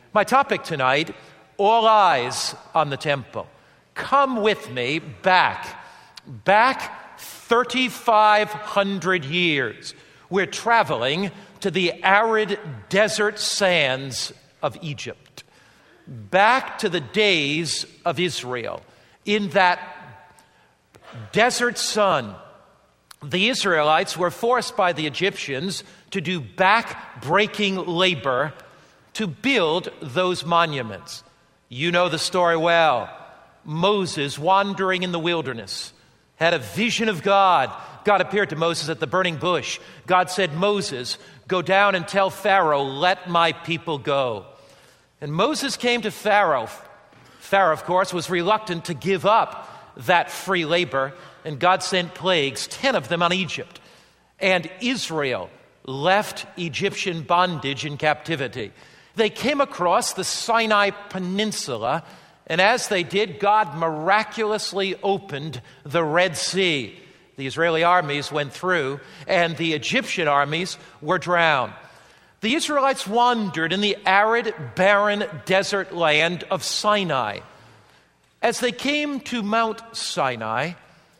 My topic tonight, all eyes on the temple. Come with me back 3,500 years. We're traveling to the arid desert sands of Egypt. Back to the days of Israel. In that desert sun, the Israelites were forced by the Egyptians to do back-breaking labor to build those monuments. You know the story well. Moses, wandering in the wilderness, had a vision of God. God appeared to Moses at the burning bush. God said, "Moses, go down and tell Pharaoh, let my people go." And Moses came to Pharaoh. Pharaoh, of course, was reluctant to give up that free labor, and God sent plagues, 10 of them on Egypt. And Israel left Egyptian bondage and captivity. They came across the Sinai Peninsula, and as they did, God miraculously opened the Red Sea. The Israeli armies went through, and the Egyptian armies were drowned. The Israelites wandered in the arid, barren desert land of Sinai. As they came to Mount Sinai,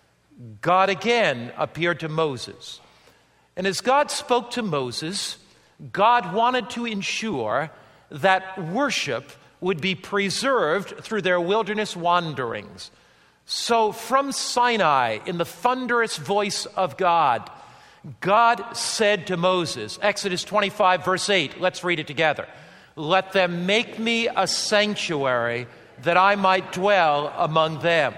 God again appeared to Moses. And as God spoke to Moses, God wanted to ensure that worship would be preserved through their wilderness wanderings. So from Sinai, in the thunderous voice of God, God said to Moses, Exodus 25, verse 8, let's read it together. "Let them make me a sanctuary that I might dwell among them."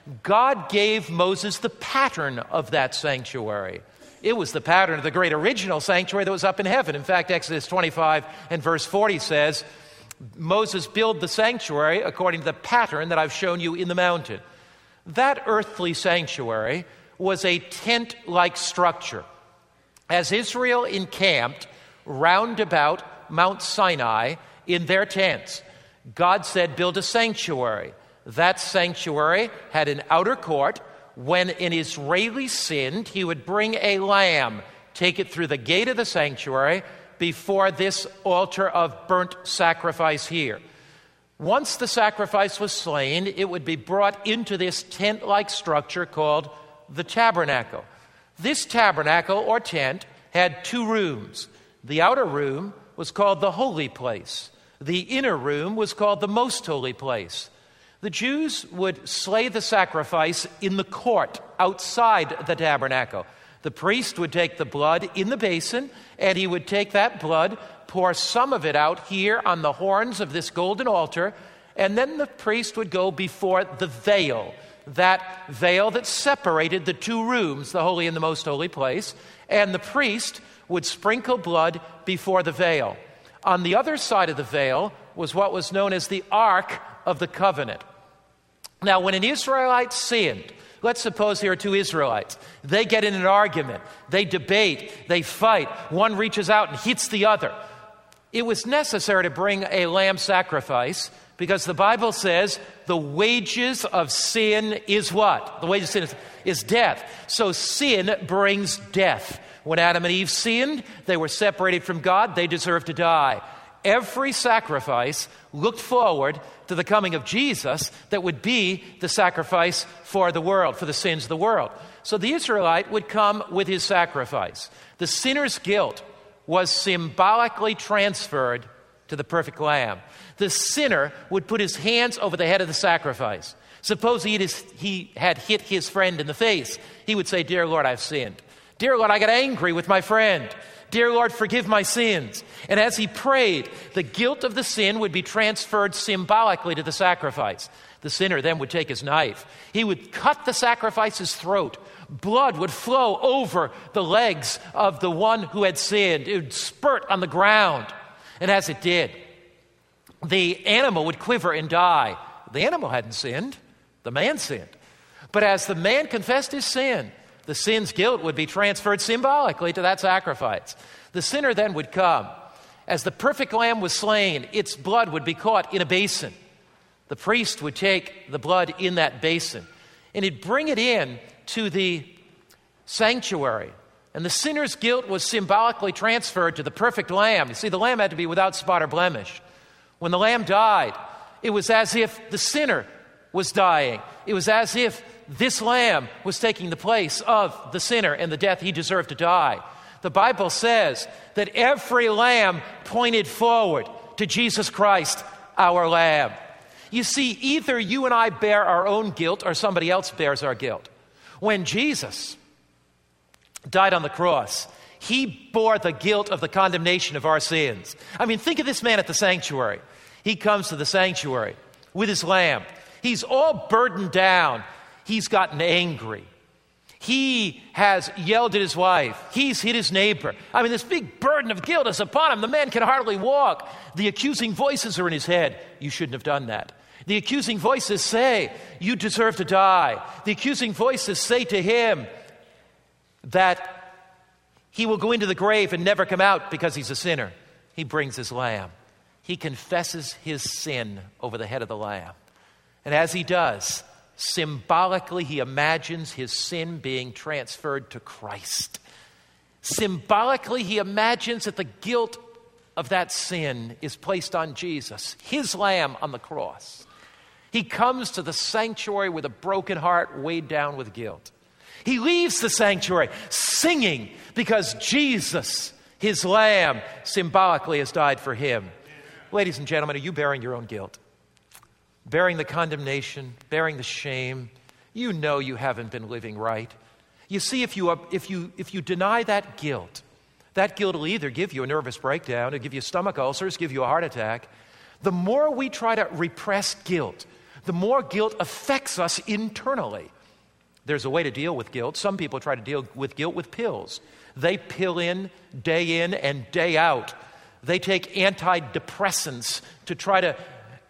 God gave Moses the pattern of that sanctuary. It was the pattern of the great original sanctuary that was up in heaven. In fact, Exodus 25 and verse 40 says, Moses built the sanctuary according to the pattern that I've shown you in the mountain. That earthly sanctuary was a tent-like structure. As Israel encamped round about Mount Sinai in their tents, God said, build a sanctuary. That sanctuary had an outer court. When an Israeli sinned, he would bring a lamb, take it through the gate of the sanctuary before this altar of burnt sacrifice here. Once the sacrifice was slain, it would be brought into this tent-like structure called the tabernacle. This tabernacle or tent had 2 rooms. The outer room was called the holy place. The inner room was called the most holy place. The Jews would slay the sacrifice in the court outside the tabernacle. The priest would take the blood in the basin, and he would take that blood, pour some of it out here on the horns of this golden altar, and then the priest would go before the veil, that veil that separated the 2 rooms, the holy and the most holy place, and the priest would sprinkle blood before the veil. On the other side of the veil was what was known as the Ark of the Covenant. Now, when an Israelite sinned, let's suppose here are 2 Israelites. They get in an argument. They debate. They fight. One reaches out and hits the other. It was necessary to bring a lamb sacrifice because the Bible says the wages of sin is what? The wages of sin is death. So sin brings death. When Adam and Eve sinned, they were separated from God. They deserved to die. Every sacrifice looked forward to the coming of Jesus that would be the sacrifice for the world, for the sins of the world. So the Israelite would come with his sacrifice. The sinner's guilt was symbolically transferred to the perfect lamb. The sinner would put his hands over the head of the sacrifice. Suppose he had hit his friend in the face. He would say, "Dear Lord, I've sinned. Dear Lord, I got angry with my friend. Dear Lord, forgive my sins." And as he prayed, the guilt of the sin would be transferred symbolically to the sacrifice. The sinner then would take his knife. He would cut the sacrifice's throat. Blood would flow over the legs of the one who had sinned. It would spurt on the ground. And as it did, the animal would quiver and die. The animal hadn't sinned. The man sinned. But as the man confessed his sin, the sin's guilt would be transferred symbolically to that sacrifice. The sinner then would come. As the perfect lamb was slain, its blood would be caught in a basin. The priest would take the blood in that basin, and he'd bring it in to the sanctuary. And the sinner's guilt was symbolically transferred to the perfect lamb. You see, the lamb had to be without spot or blemish. When the lamb died, it was as if the sinner was dying. It was as if this lamb was taking the place of the sinner and the death he deserved to die. The Bible says that every lamb pointed forward to Jesus Christ, our lamb. You see, either you and I bear our own guilt or somebody else bears our guilt. When Jesus died on the cross, he bore the guilt of the condemnation of our sins. I mean, think of this man at the sanctuary. He comes to the sanctuary with his lamb. He's all burdened down. He's gotten angry. He has yelled at his wife. He's hit his neighbor. I mean, this big burden of guilt is upon him. The man can hardly walk. The accusing voices are in his head. You shouldn't have done that. The accusing voices say, you deserve to die. The accusing voices say to him that he will go into the grave and never come out because he's a sinner. He brings his lamb. He confesses his sin over the head of the lamb. And as he does, symbolically, he imagines his sin being transferred to Christ. Symbolically, he imagines that the guilt of that sin is placed on Jesus, his lamb on the cross. He comes to the sanctuary with a broken heart, weighed down with guilt. He leaves the sanctuary singing because Jesus, his lamb, symbolically has died for him. Ladies and gentlemen, are you bearing your own guilt? Bearing the condemnation, bearing the shame? You know you haven't been living right. You see, if you deny that guilt will either give you a nervous breakdown, it'll give you stomach ulcers, give you a heart attack. The more we try to repress guilt, the more guilt affects us internally. There's a way to deal with guilt. Some people try to deal with guilt with pills. They pill in and day out. They take antidepressants to try to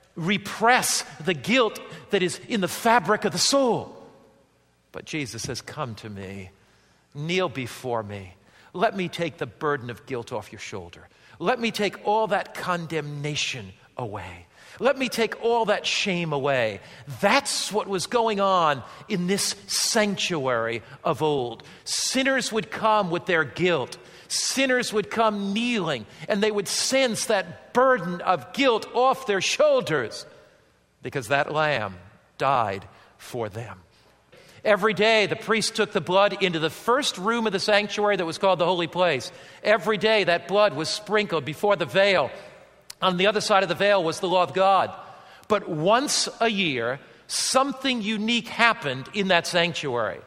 repress the guilt that is in the fabric of the soul. But Jesus says, come to me, kneel before me. Let me take the burden of guilt off your shoulder. Let me take all that condemnation away. Let me take all that shame away. That's what was going on in this sanctuary of old. Sinners would come with their guilt. Sinners would come kneeling, and they would sense that burden of guilt off their shoulders because that lamb died for them. Every day, the priest took the blood into the first room of the sanctuary that was called the Holy Place. Every day, that blood was sprinkled before the veil. On the other side of the veil was the law of God. But once a year, something unique happened in that sanctuary.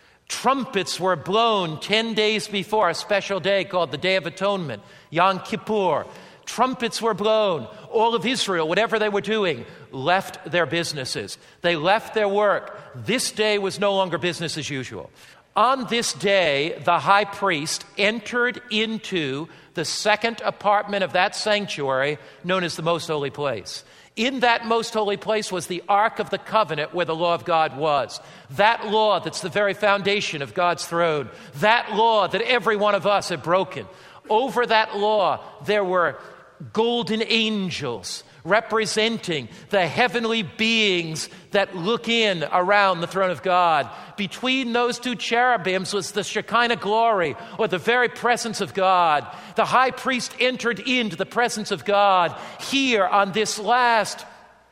Trumpets were blown 10 days before a special day called the Day of Atonement, Yom Kippur. Trumpets were blown. All of Israel, whatever they were doing, left their businesses. They left their work. This day was no longer business as usual. On this day, the high priest entered into the second apartment of that sanctuary known as the Most Holy Place. In that Most Holy Place was the Ark of the Covenant where the law of God was. That law that's the very foundation of God's throne. That law that every one of us had broken. Over that law, there were golden angels representing the heavenly beings that look in around the throne of God. Between those two cherubims was the Shekinah glory, or the very presence of God. The high priest entered into the presence of God here on this last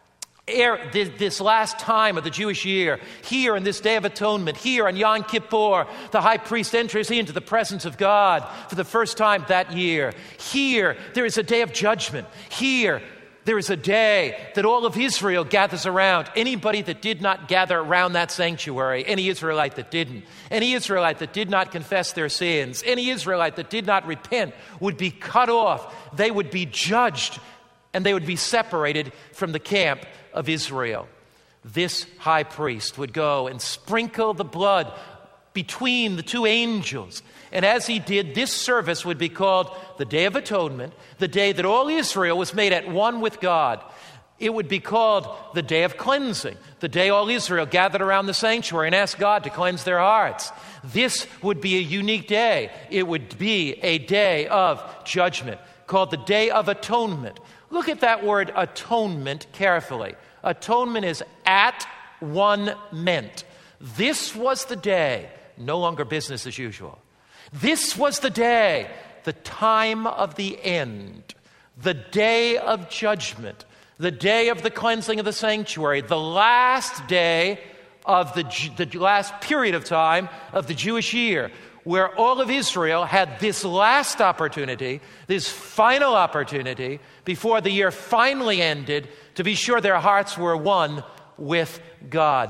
time of the Jewish year, here in this Day of Atonement, here on Yom Kippur, the high priest enters into the presence of God for the first time that year. Here, there is a day of judgment. Here, there is a day that all of Israel gathers around. Anybody that did not gather around that sanctuary, any Israelite that didn't, any Israelite that did not confess their sins, any Israelite that did not repent would be cut off. They would be judged, and they would be separated from the camp of Israel. This high priest would go and sprinkle the blood between the two angels. And as he did, this service would be called the Day of Atonement, the day that all Israel was made at one with God. It would be called the Day of Cleansing, the day all Israel gathered around the sanctuary and asked God to cleanse their hearts. This would be a unique day. It would be a day of judgment called the Day of Atonement. Look at that word atonement carefully. Atonement is at one meant. This was the day, no longer business as usual. This was the day, the time of the end, the day of judgment, the day of the cleansing of the sanctuary, the last day of the last period of time of the Jewish year, where all of Israel had this last opportunity, this final opportunity, before the year finally ended, to be sure their hearts were one with God.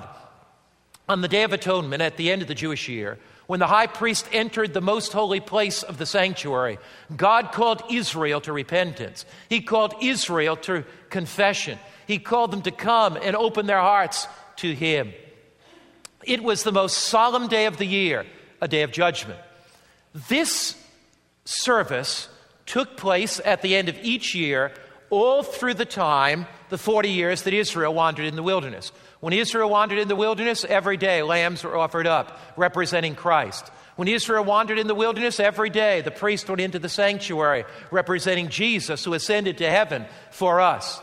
On the Day of Atonement, at the end of the Jewish year, when the high priest entered the most holy place of the sanctuary, God called Israel to repentance. He called Israel to confession. He called them to come and open their hearts to Him. It was the most solemn day of the year, a day of judgment. This service took place at the end of each year, all through the time, the 40 years that Israel wandered in the wilderness. When Israel wandered in the wilderness, every day lambs were offered up, representing Christ. When Israel wandered in the wilderness, every day the priest went into the sanctuary, representing Jesus, who ascended to heaven for us.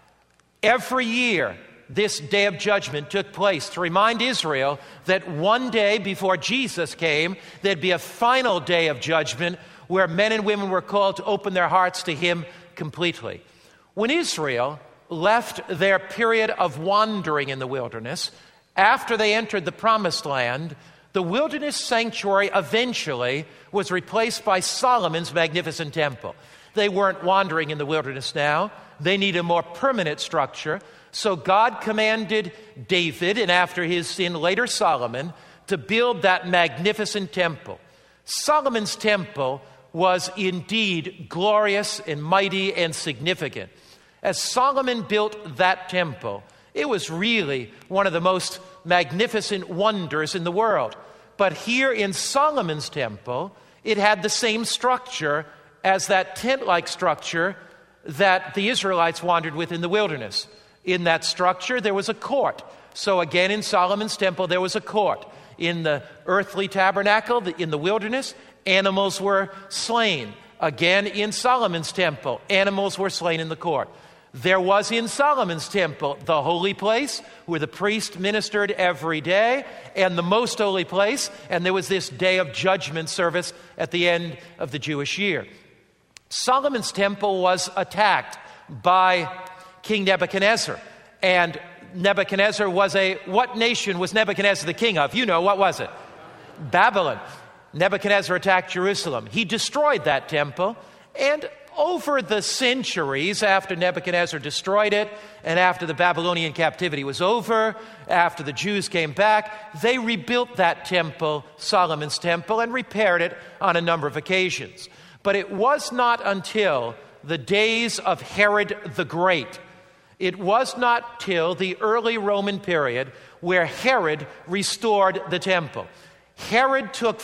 Every year, this day of judgment took place to remind Israel that one day before Jesus came, there'd be a final day of judgment where men and women were called to open their hearts to Him completely. When Israel left their period of wandering in the wilderness, after they entered the Promised Land, the wilderness sanctuary eventually was replaced by Solomon's magnificent temple. They weren't wandering in the wilderness now. They need a more permanent structure. So God commanded David, and after his sin, later Solomon, to build that magnificent temple. Solomon's temple was indeed glorious and mighty and significant. As Solomon built that temple, it was really one of the most magnificent wonders in the world. But here in Solomon's temple, it had the same structure as that tent-like structure that the Israelites wandered with in the wilderness. In that structure, there was a court. So again, in Solomon's temple, there was a court. In the earthly tabernacle, in the wilderness, animals were slain. Again, in Solomon's temple, animals were slain in the court. There was in Solomon's temple the holy place where the priest ministered every day, and the most holy place, and there was this day of judgment service at the end of the Jewish year. Solomon's temple was attacked by King Nebuchadnezzar, and Nebuchadnezzar was what nation was Nebuchadnezzar the king of? You know, what was it? Babylon. Nebuchadnezzar attacked Jerusalem. He destroyed that temple, and over the centuries after Nebuchadnezzar destroyed it, and after the Babylonian captivity was over, after the Jews came back, they rebuilt that temple, Solomon's temple, and repaired it on a number of occasions. But it was not until the days of Herod the Great, it was not till the early Roman period where Herod restored the temple. Herod took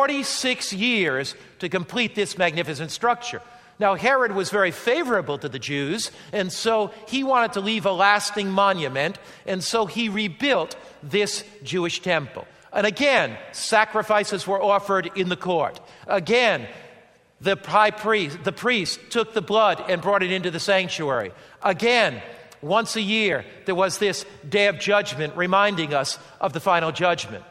46 years to complete this magnificent structure. Now, Herod was very favorable to the Jews, and so he wanted to leave a lasting monument, and so he rebuilt this Jewish temple. And again, sacrifices were offered in the court. Again, the priest took the blood and brought it into the sanctuary. Again, once a year, there was this day of judgment reminding us of the final judgment.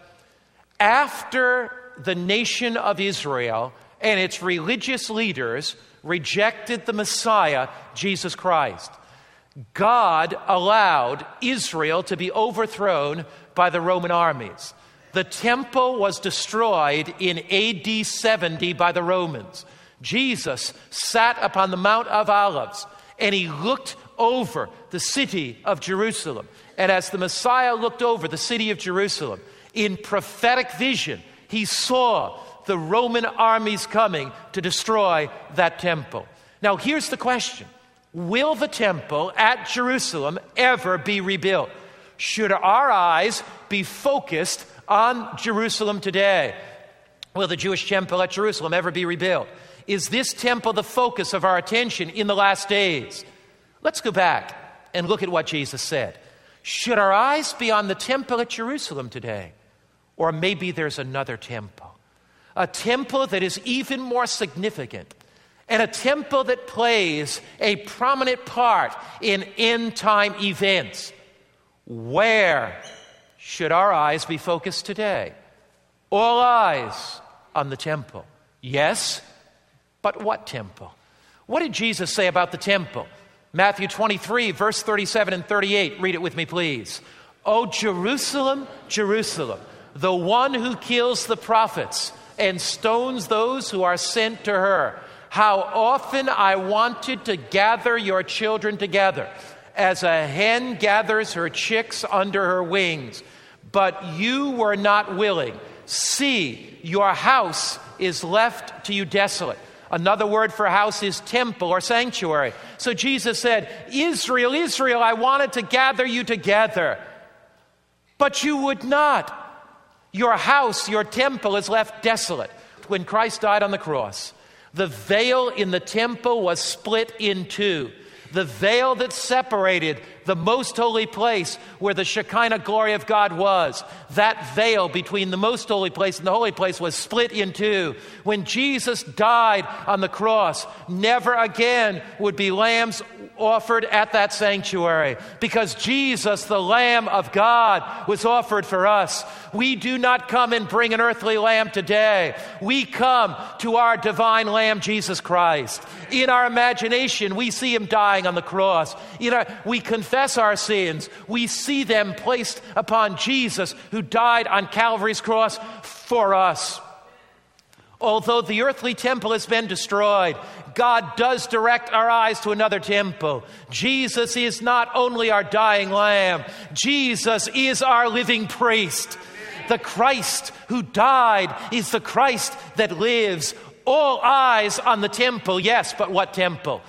After the nation of Israel and its religious leaders rejected the Messiah, Jesus Christ, God allowed Israel to be overthrown by the Roman armies. The temple was destroyed in AD 70 by the Romans. Jesus sat upon the Mount of Olives, and he looked over the city of Jerusalem. And as the Messiah looked over the city of Jerusalem, in prophetic vision, he saw the Roman armies coming to destroy that temple. Now, here's the question. Will the temple at Jerusalem ever be rebuilt? Should our eyes be focused on Jerusalem today? Will the Jewish temple at Jerusalem ever be rebuilt? Is this temple the focus of our attention in the last days? Let's go back and look at what Jesus said. Should our eyes be on the temple at Jerusalem today? Or maybe there's another temple. A temple that is even more significant, and a temple that plays a prominent part in end-time events. Where should our eyes be focused today? All eyes on the temple. Yes, but what temple? What did Jesus say about the temple? Matthew 23, verse 37 and 38. Read it with me, please. "O Jerusalem, Jerusalem, the one who kills the prophets and stones those who are sent to her. How often I wanted to gather your children together, as a hen gathers her chicks under her wings. But you were not willing. See, your house is left to you desolate." Another word for house is temple or sanctuary. So Jesus said, "Israel, Israel, I wanted to gather you together, but you would not. Your house, your temple is left desolate." When Christ died on the cross, the veil in the temple was split in two. The veil that separated the most holy place where the Shekinah glory of God was, that veil between the most holy place and the holy place was split in two. When Jesus died on the cross, never again would be lambs offered at that sanctuary, because Jesus, the Lamb of God, was offered for us. We do not come and bring an earthly lamb today. We come to our divine Lamb, Jesus Christ. In our imagination, we see him dying on the cross. We confess our sins. We see them placed upon Jesus, who died on Calvary's cross for us. Although the earthly temple has been destroyed, God does direct our eyes to another temple. Jesus is not only our dying lamb, Jesus is our living priest. The Christ who died is the Christ that lives. All eyes on the temple, yes, but what temple?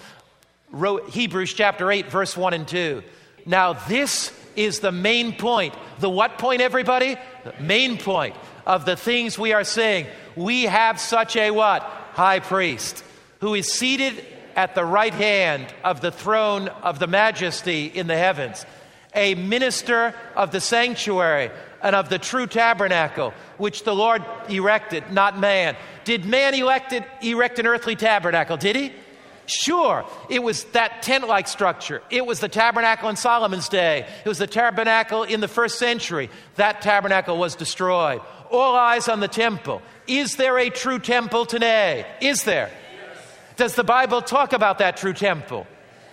Hebrews chapter 8, verse 1 and 2. Now this is the main point. The what point, everybody? The main point of the things we are saying. We have such a what? High priest, who is seated at the right hand of the throne of the majesty in the heavens, a minister of the sanctuary and of the true tabernacle, which the Lord erected, not man. Did man erect an earthly tabernacle? Did he? Sure, it was that tent-like structure. It was the tabernacle in Solomon's day. It was the tabernacle in the first century. That tabernacle was destroyed. All eyes on the temple. Is there a true temple today? Is there? Yes. Does the Bible talk about that true temple?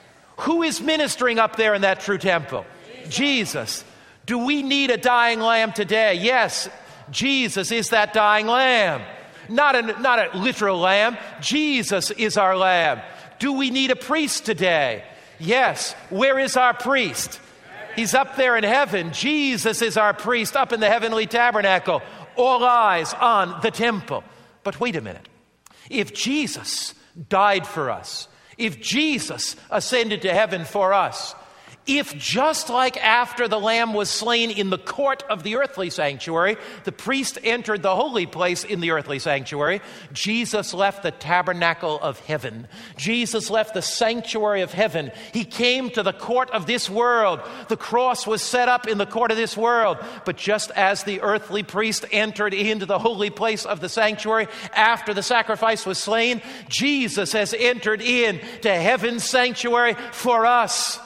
Who is ministering up there in that true temple? Jesus. Do we need a dying lamb today? Yes, Jesus is that dying lamb. Not a literal lamb. Jesus is our lamb. Do we need a priest today? Yes. Where is our priest? He's up there in heaven. Jesus is our priest up in the heavenly tabernacle. All eyes on the temple. But wait a minute. If Jesus died for us, if Jesus ascended to heaven for us, if just like after the lamb was slain in the court of the earthly sanctuary, the priest entered the holy place in the earthly sanctuary, Jesus left the tabernacle of heaven. Jesus left the sanctuary of heaven. He came to the court of this world. The cross was set up in the court of this world. But just as the earthly priest entered into the holy place of the sanctuary after the sacrifice was slain, Jesus has entered into heaven's sanctuary for us.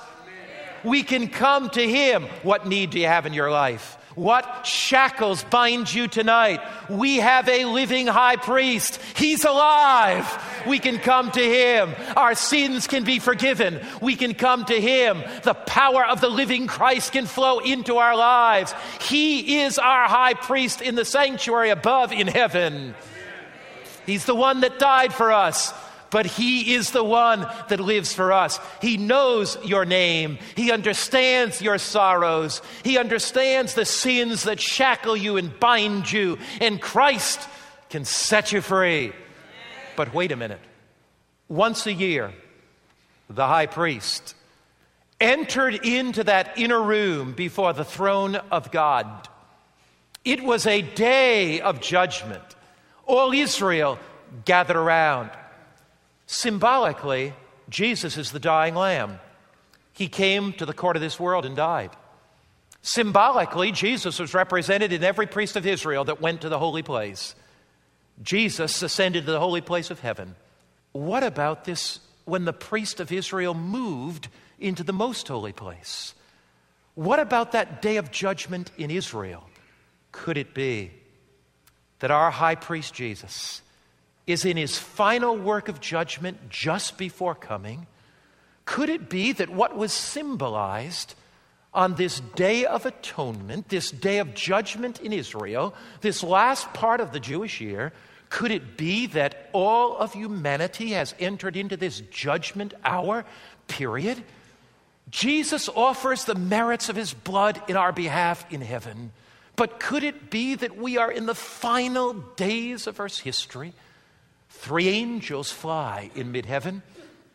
We can come to him. What need do you have in your life? What shackles bind you tonight? We have a living high priest. He's alive. We can come to him. Our sins can be forgiven. We can come to him. The power of the living Christ can flow into our lives. He is our high priest in the sanctuary above in heaven. He's the one that died for us. But he is the one that lives for us. He knows your name. He understands your sorrows. He understands the sins that shackle you and bind you. And Christ can set you free. But wait a minute. Once a year, the high priest entered into that inner room before the throne of God. It was a day of judgment. All Israel gathered around. Symbolically, Jesus is the dying lamb. He came to the court of this world and died. Symbolically, Jesus was represented in every priest of Israel that went to the holy place. Jesus ascended to the holy place of heaven. What about this when the priest of Israel moved into the most holy place? What about that day of judgment in Israel? Could it be that our high priest Jesus is in his final work of judgment just before coming? Could it be that what was symbolized on this Day of Atonement, this day of judgment in Israel, this last part of the Jewish year, could it be that all of humanity has entered into this judgment hour period? Jesus offers the merits of his blood in our behalf in heaven. But could it be that we are in the final days of Earth's history? 3 angels fly in mid-heaven.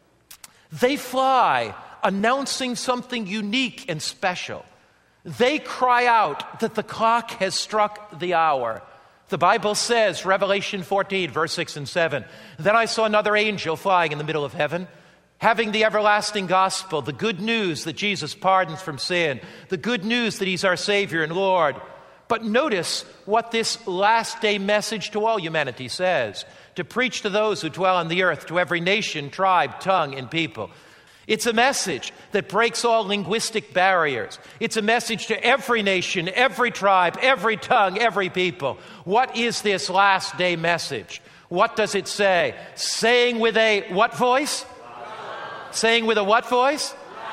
They fly announcing something unique and special. They cry out that the clock has struck the hour. The Bible says, Revelation 14, verse 6 and 7, "Then I saw another angel flying in the middle of heaven, having the everlasting gospel, the good news that Jesus pardons from sin, the good news that he's our Savior and Lord." But notice what this last day message to all humanity says: to preach to those who dwell on the earth, to every nation, tribe, tongue, and people. It's a message that breaks all linguistic barriers. It's a message to every nation, every tribe, every tongue, every people. What is this last day message? What does it say? Saying with a what voice? Saying with a what voice?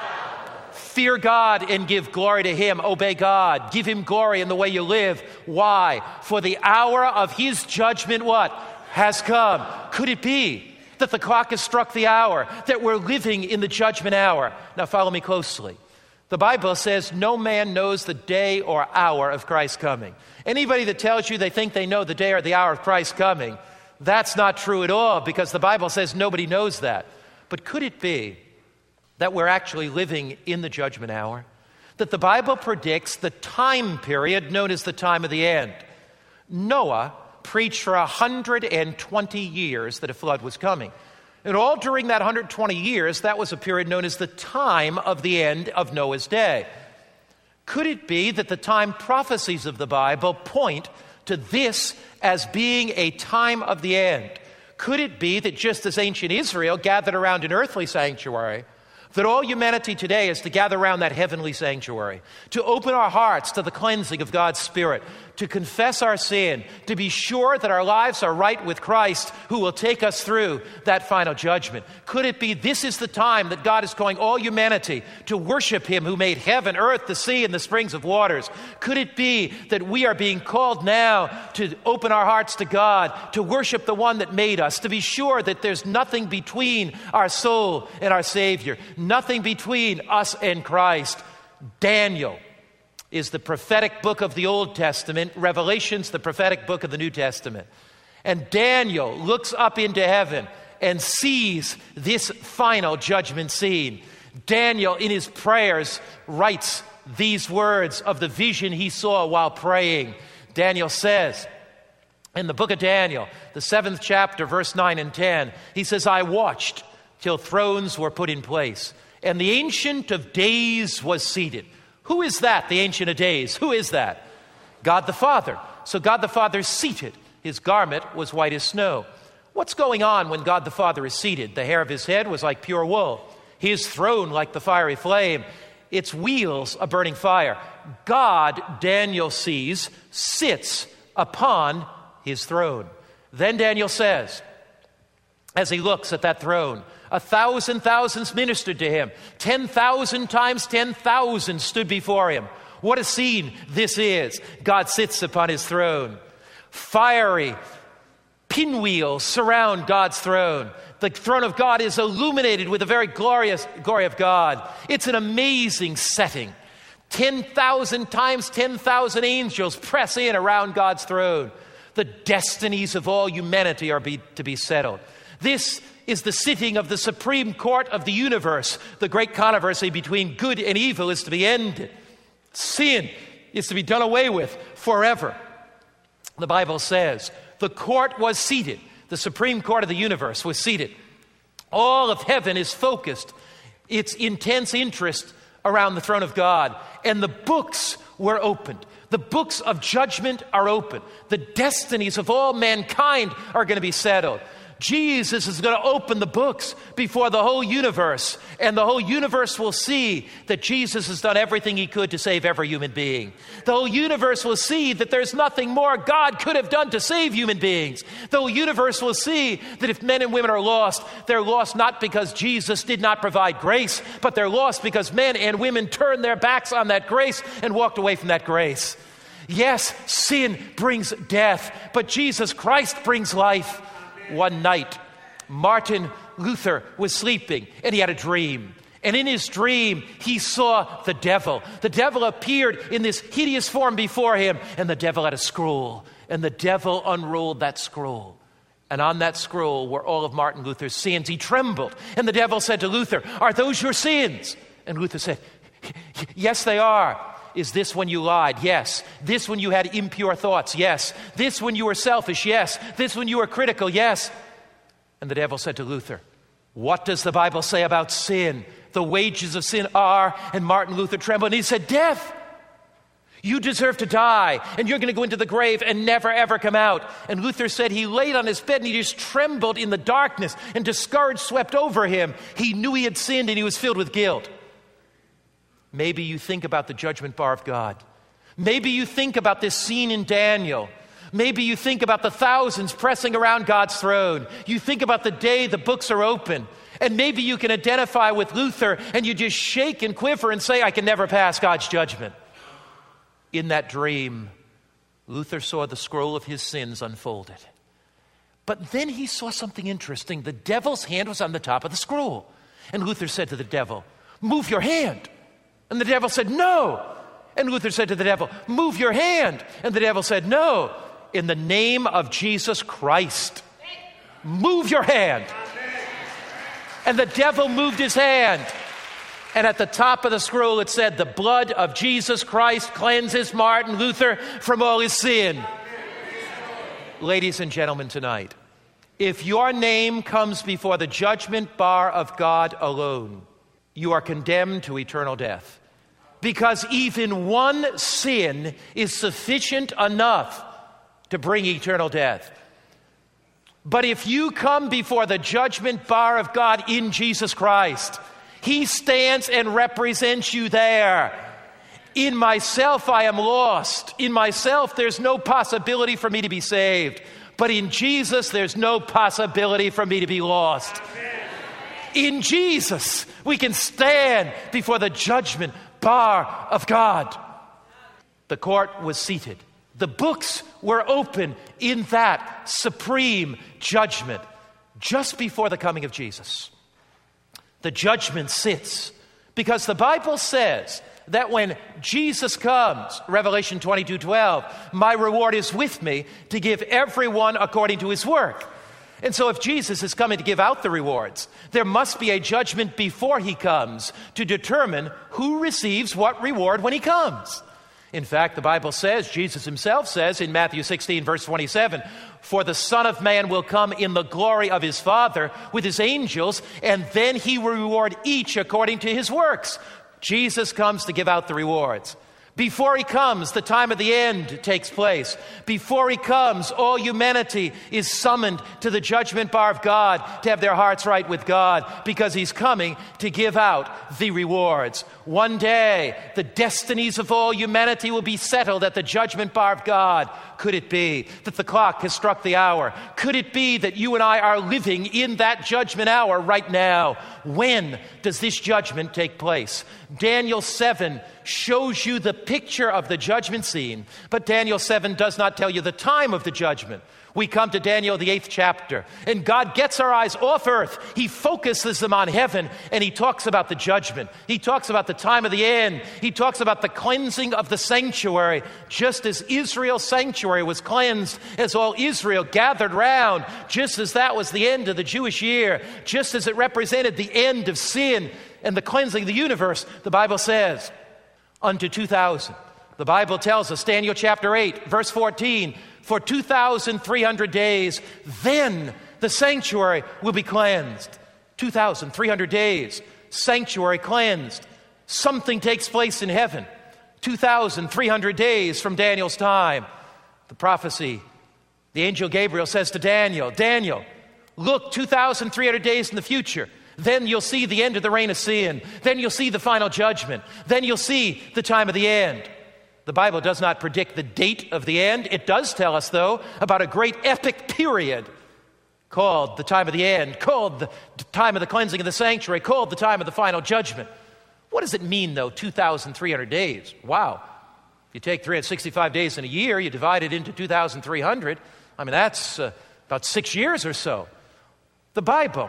Fear God and give glory to him. Obey God. Give him glory in the way you live. Why? For the hour of his judgment, what? Has come. Could it be that the clock has struck the hour, that we're living in the judgment hour? Now follow me closely. The Bible says no man knows the day or hour of Christ's coming. Anybody that tells you they think they know the day or the hour of Christ's coming, that's not true at all, because the Bible says nobody knows that. But could it be that we're actually living in the judgment hour? That the Bible predicts the time period known as the time of the end. Noah preached for 120 years that a flood was coming. And all during that 120 years, that was a period known as the time of the end of Noah's day. Could it be that the time prophecies of the Bible point to this as being a time of the end? Could it be that just as ancient Israel gathered around an earthly sanctuary, that all humanity today is to gather around that heavenly sanctuary, to open our hearts to the cleansing of God's Spirit, to confess our sin, to be sure that our lives are right with Christ, who will take us through that final judgment? Could it be this is the time that God is calling all humanity to worship him who made heaven, earth, the sea, and the springs of waters? Could it be that we are being called now to open our hearts to God, to worship the one that made us, to be sure that there's nothing between our soul and our Savior, nothing between us and Christ? Daniel is the prophetic book of the Old Testament. Revelation's the prophetic book of the New Testament. And Daniel looks up into heaven and sees this final judgment scene. Daniel, in his prayers, writes these words of the vision he saw while praying. Daniel says, in the book of Daniel, the 7th chapter, verse 9 and 10, he says, "I watched till thrones were put in place, and the Ancient of Days was seated." Who is that, the Ancient of Days? Who is that? God the Father. So God the Father is seated. His garment was white as snow. What's going on when God the Father is seated? The hair of his head was like pure wool. His throne like the fiery flame. Its wheels a burning fire. God, Daniel sees, sits upon his throne. Then Daniel says, as he looks at that throne, 1,000 thousands ministered to him. 10,000 times 10,000 stood before him. What a scene this is. God sits upon his throne. Fiery pinwheels surround God's throne. The throne of God is illuminated with the very glorious glory of God. It's an amazing setting. 10,000 times 10,000 angels press in around God's throne. The destinies of all humanity are to be settled. This is the sitting of the Supreme Court of the universe. The great controversy between good and evil is to be ended. Sin is to be done away with forever. The Bible says the court was seated. The Supreme Court of the universe was seated. All of heaven is focused, its intense interest around the throne of God. And the books were opened. The books of judgment are open. The destinies of all mankind are going to be settled. Jesus is going to open the books before the whole universe, and the whole universe will see that Jesus has done everything he could to save every human being. The whole universe will see that there's nothing more God could have done to save human beings. The whole universe will see that if men and women are lost, they're lost not because Jesus did not provide grace, but they're lost because men and women turned their backs on that grace and walked away from that grace. Yes, sin brings death, but Jesus Christ brings life. One night, Martin Luther was sleeping, and he had a dream. And in his dream, he saw the devil. The devil appeared in this hideous form before him, and the devil had a scroll. And the devil unrolled that scroll. And on that scroll were all of Martin Luther's sins. He trembled, and the devil said to Luther, "Are those your sins?" And Luther said, "Yes, they are." "Is this when you lied?" "Yes." "This when you had impure thoughts?" "Yes." "This when you were selfish?" "Yes." "This when you were critical?" "Yes." And the devil said to Luther, "What does the Bible say about sin? The wages of sin are," and Martin Luther trembled, and he said, "Death. You deserve to die, and you're going to go into the grave and never, ever come out." And Luther said he laid on his bed and he just trembled in the darkness, and discouragement swept over him. He knew he had sinned and he was filled with guilt. Maybe you think about the judgment bar of God. Maybe you think about this scene in Daniel. Maybe you think about the thousands pressing around God's throne. You think about the day the books are open. And maybe you can identify with Luther and you just shake and quiver and say, "I can never pass God's judgment." In that dream, Luther saw the scroll of his sins unfolded. But then he saw something interesting. The devil's hand was on the top of the scroll. And Luther said to the devil, "Move your hand." And the devil said, "No." And Luther said to the devil, "Move your hand." And the devil said, "No. In the name of Jesus Christ, move your hand." And the devil moved his hand. And at the top of the scroll it said, "The blood of Jesus Christ cleanses Martin Luther from all his sin." Ladies and gentlemen, tonight, if your name comes before the judgment bar of God alone, you are condemned to eternal death. Because even one sin is sufficient enough to bring eternal death. But if you come before the judgment bar of God in Jesus Christ, he stands and represents you there. In myself, I am lost. In myself, there's no possibility for me to be saved. But in Jesus, there's no possibility for me to be lost. In Jesus, we can stand before the judgment bar of God. The court was seated. The books were open in that supreme judgment just before the coming of Jesus. The judgment sits because the Bible says that when Jesus comes, Revelation 22:12, "My reward is with me to give everyone according to his work." And so if Jesus is coming to give out the rewards, there must be a judgment before he comes to determine who receives what reward when he comes. In fact, the Bible says, Jesus himself says in Matthew 16, verse 27, "For the Son of Man will come in the glory of his Father with his angels, and then he will reward each according to his works." Jesus comes to give out the rewards. Before he comes, the time of the end takes place. Before he comes, all humanity is summoned to the judgment bar of God to have their hearts right with God, because he's coming to give out the rewards. One day, the destinies of all humanity will be settled at the judgment bar of God. Could it be that the clock has struck the hour? Could it be that you and I are living in that judgment hour right now? When does this judgment take place? Daniel 7 shows you the picture of the judgment scene, but Daniel 7 does not tell you the time of the judgment. We come to Daniel, the 8th chapter, and God gets our eyes off earth. He focuses them on heaven, and he talks about the judgment. He talks about the time of the end. He talks about the cleansing of the sanctuary, just as Israel's sanctuary was cleansed, as all Israel gathered round, just as that was the end of the Jewish year, just as it represented the end of sin and the cleansing of the universe. The Bible says, unto 2000. The Bible tells us, Daniel chapter 8, verse 14, "For 2,300 days, then the sanctuary will be cleansed." 2,300 days, sanctuary cleansed. Something takes place in heaven. 2,300 days from Daniel's time. The prophecy, the angel Gabriel says to Daniel, "Daniel, Look 2,300 days in the future. Then you'll see the end of the reign of sin. Then you'll see the final judgment. Then you'll see the time of the end. The Bible does not predict the date of the end. It does tell us, though, about a great epic period called the time of the end, called the time of the cleansing of the sanctuary, called the time of the final judgment. What does it mean, though, 2,300 days? Wow. If you take 365 days in a year, you divide it into 2,300. I mean, that's about 6 years or so. The Bible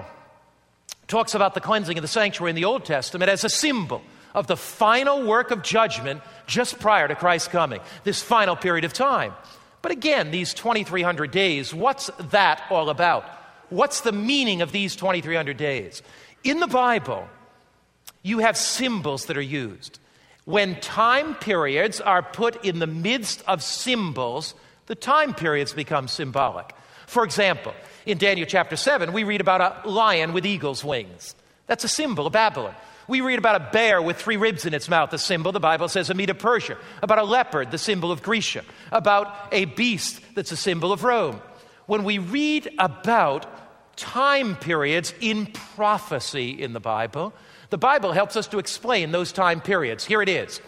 talks about the cleansing of the sanctuary in the Old Testament as a symbol of the final work of judgment just prior to Christ's coming, this final period of time. But again, these 2,300 days, what's that all about? What's the meaning of these 2,300 days? In the Bible, you have symbols that are used. When time periods are put in the midst of symbols, the time periods become symbolic. For example, in Daniel chapter 7, we read about a lion with eagle's wings. That's a symbol of Babylon. We read about a bear with 3 ribs in its mouth, the symbol, the Bible says, of Medo-Persia. About a leopard, the symbol of Grecia. About a beast that's a symbol of Rome. When we read about time periods in prophecy in the Bible helps us to explain those time periods. Here it is.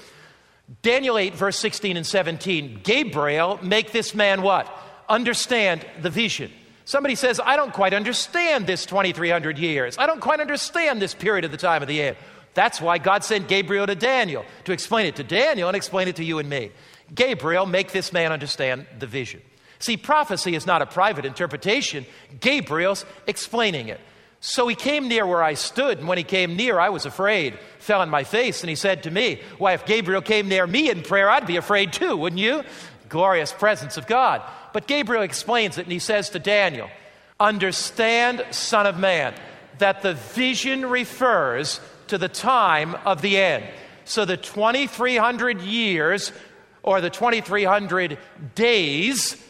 Daniel 8, verse 16 and 17. Gabriel, make this man what? Understand the vision. Somebody says, I don't quite understand this 2,300 years. I don't quite understand this period of the time of the end. That's why God sent Gabriel to Daniel, to explain it to Daniel and explain it to you and me. Gabriel, make this man understand the vision. See, prophecy is not a private interpretation. Gabriel's explaining it. So he came near where I stood, and when he came near, I was afraid, fell on my face, and he said to me, why, if Gabriel came near me in prayer, I'd be afraid too, wouldn't you? Glorious presence of God. But Gabriel explains it, and he says to Daniel, understand, son of man, that the vision refers to the time of the end. So the 2,300 years, or the 2,300 days,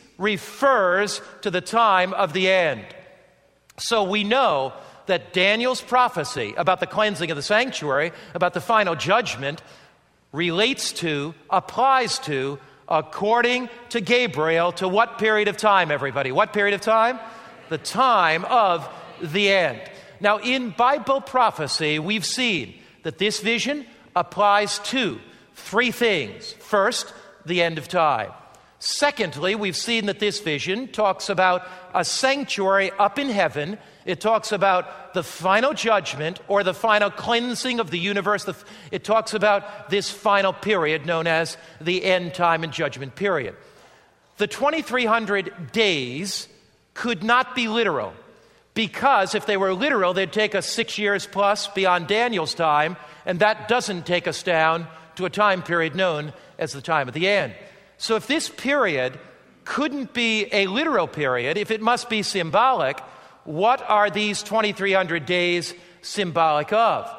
refers to the time of the end. So we know that Daniel's prophecy about the cleansing of the sanctuary, about the final judgment, relates to, applies to, according to Gabriel, to what period of time, everybody? What period of time? The time of the end. Now, in Bible prophecy, we've seen that this vision applies to 3 things. First, the end of time. Secondly, we've seen that this vision talks about a sanctuary up in heaven. It talks about the final judgment or the final cleansing of the universe. It talks about this final period known as the end time and judgment period. The 2,300 days could not be literal, because if they were literal, they'd take us 6 years plus beyond Daniel's time, and that doesn't take us down to a time period known as the time of the end. So if this period couldn't be a literal period, if it must be symbolic, what are these 2,300 days symbolic of?